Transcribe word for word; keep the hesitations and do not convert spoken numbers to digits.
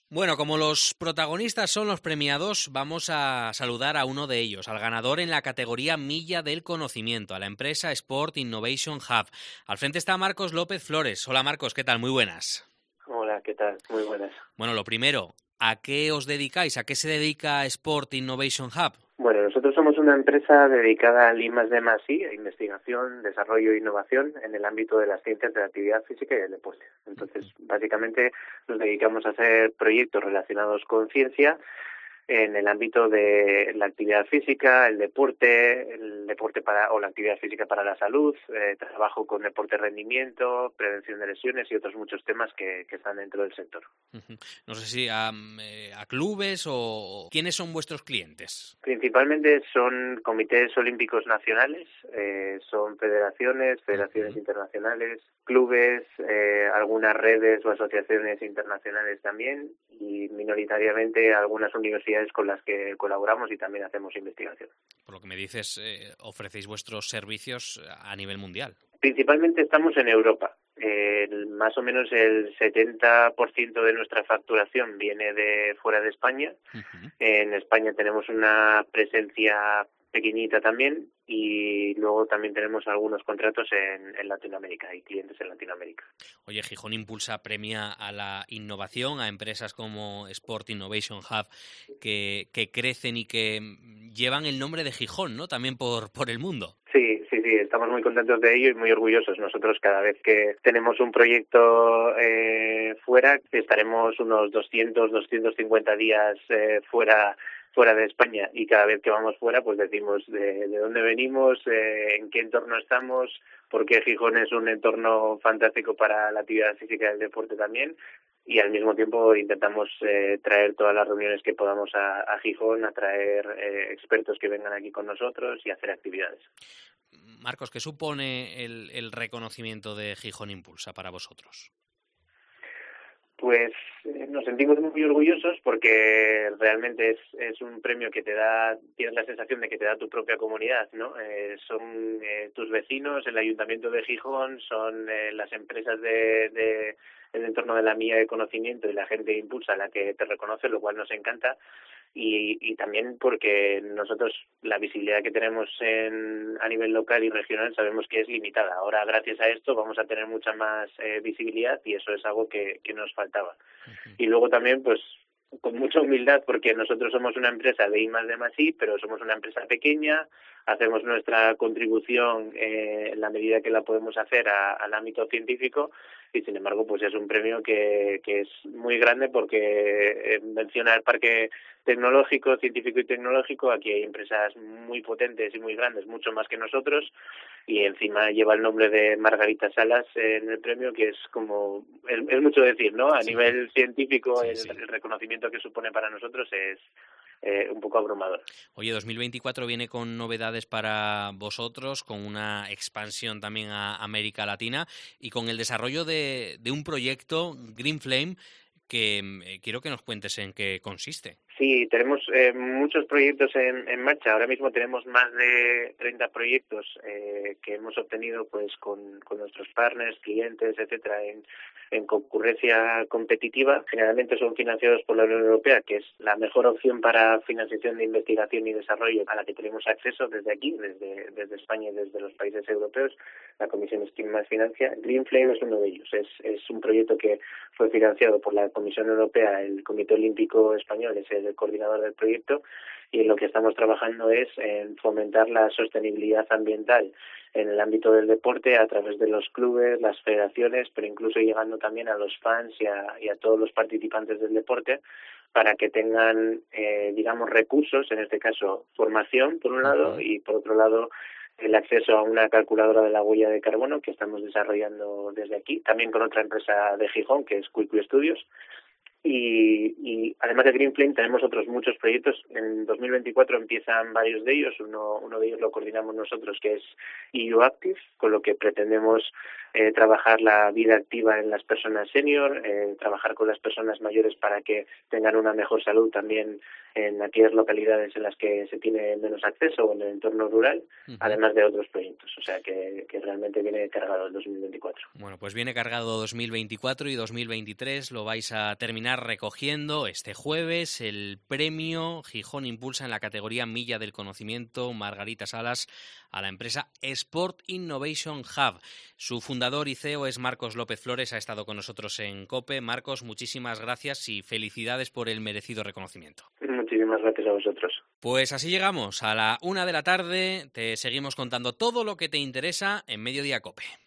Bueno, como los protagonistas son los premiados, vamos a saludar a uno de ellos, al ganador en la categoría Milla del Conocimiento, a la empresa Sport Innovation Hub. Al frente está Marcos López Flores. Hola Marcos, ¿qué tal? Muy buenas. Hola, ¿qué tal? Muy buenas. Bueno, lo primero, ¿a qué os dedicáis? ¿A qué se dedica Sport Innovation Hub? Bueno, nosotros somos una empresa dedicada al I más D más I, a investigación, desarrollo e innovación en el ámbito de las ciencias de la actividad física y del deporte. Entonces, básicamente nos dedicamos a hacer proyectos relacionados con ciencia en el ámbito de la actividad física, el deporte, el deporte para o la actividad física para la salud, eh, trabajo con deporte de rendimiento, prevención de lesiones y otros muchos temas que, que están dentro del sector. Uh-huh. No sé si a, a clubes o quiénes son vuestros clientes. Principalmente son comités olímpicos nacionales, eh, son federaciones, federaciones uh-huh. internacionales, clubes, eh, algunas redes o asociaciones internacionales también y minoritariamente algunas universidades con las que colaboramos y también hacemos investigación. Por lo que me dices, eh, ofrecéis vuestros servicios a nivel mundial. Principalmente estamos en Europa. Eh, más o menos el setenta por ciento de nuestra facturación viene de fuera de España. Uh-huh. En España tenemos una presencia pequeñita también y luego también tenemos algunos contratos en, en Latinoamérica y clientes en Latinoamérica. Oye, Gijón Impulsa premia a la innovación, a empresas como Sport Innovation Hub que, que crecen y que llevan el nombre de Gijón, ¿no? También por, por el mundo. Sí, sí, sí, estamos muy contentos de ello y muy orgullosos. Nosotros cada vez que tenemos un proyecto eh, fuera, estaremos unos doscientos, doscientos cincuenta días eh, fuera fuera de España y cada vez que vamos fuera pues decimos de, de dónde venimos, eh, en qué entorno estamos, porque Gijón es un entorno fantástico para la actividad física y el deporte también y al mismo tiempo intentamos eh, traer todas las reuniones que podamos a, a Gijón, a traer eh, expertos que vengan aquí con nosotros y hacer actividades. Marcos, ¿qué supone el, el reconocimiento de Gijón Impulsa para vosotros? Pues eh, nos sentimos muy orgullosos porque realmente es, es un premio que te da, tienes la sensación de que te da tu propia comunidad, ¿no? Eh, son eh, tus vecinos, el Ayuntamiento de Gijón, son eh, las empresas de, de el entorno de la mía de conocimiento y la gente de Impulsa la que te reconoce, lo cual nos encanta. Y, y también porque nosotros la visibilidad que tenemos en, a nivel local y regional sabemos que es limitada. Ahora, gracias a esto, vamos a tener mucha más eh, visibilidad y eso es algo que, que nos faltaba. Uh-huh. Y luego también, pues, con mucha humildad, porque nosotros somos una empresa de I más D más I, pero somos una empresa pequeña, hacemos nuestra contribución eh, en la medida que la podemos hacer a, al ámbito científico y, sin embargo, pues es un premio que, que es muy grande porque eh, menciona el parque tecnológico, científico y tecnológico. Aquí hay empresas muy potentes y muy grandes, mucho más que nosotros, y encima lleva el nombre de Margarita Salas en el premio, que es como, es, es mucho decir, ¿no? A sí. nivel científico, sí, el, sí. el reconocimiento que supone para nosotros es eh, un poco abrumador. Oye, dos mil veinticuatro viene con novedades para vosotros, con una expansión también a América Latina y con el desarrollo de, de un proyecto, Green Flame, que eh, quiero que nos cuentes en qué consiste. Sí, tenemos eh, muchos proyectos en, en marcha. Ahora mismo tenemos más de treinta proyectos eh, que hemos obtenido pues con, con nuestros partners, clientes, etcétera, en, en concurrencia competitiva. Generalmente son financiados por la Unión Europea, que es la mejor opción para financiación de investigación y desarrollo a la que tenemos acceso desde aquí, desde, desde España y desde los países europeos. La Comisión es quien más financia. Green Flame es uno de ellos. Es, es un proyecto que fue financiado por la Comisión Europea, el Comité Olímpico Español, es el coordinador del proyecto, y en lo que estamos trabajando es en fomentar la sostenibilidad ambiental en el ámbito del deporte a través de los clubes, las federaciones, pero incluso llegando también a los fans y a, y a todos los participantes del deporte para que tengan, eh, digamos, recursos, en este caso formación por un lado y por otro lado el acceso a una calculadora de la huella de carbono que estamos desarrollando desde aquí, también con otra empresa de Gijón que es Quickly Studios. Y, y además de Green Flame tenemos otros muchos proyectos. En dos mil veinticuatro empiezan varios de ellos. Uno, uno de ellos lo coordinamos nosotros, que es E U Active, con lo que pretendemos eh, trabajar la vida activa en las personas senior, eh, trabajar con las personas mayores para que tengan una mejor salud también en aquellas localidades en las que se tiene menos acceso o en el entorno rural, uh-huh. además de otros proyectos. O sea que, que realmente viene cargado el dos mil veinticuatro. Bueno, pues viene cargado dos mil veinticuatro y dos mil veintitrés lo vais a terminar estar recogiendo este jueves el premio Gijón Impulsa en la categoría Milla del Conocimiento Margarita Salas a la empresa Sport Innovation Hub. Su fundador y C E O es Marcos López Flores, ha estado con nosotros en COPE. Marcos, muchísimas gracias y felicidades por el merecido reconocimiento. Muchísimas gracias a vosotros. Pues así llegamos a la una de la tarde. Te seguimos contando todo lo que te interesa en Mediodía COPE.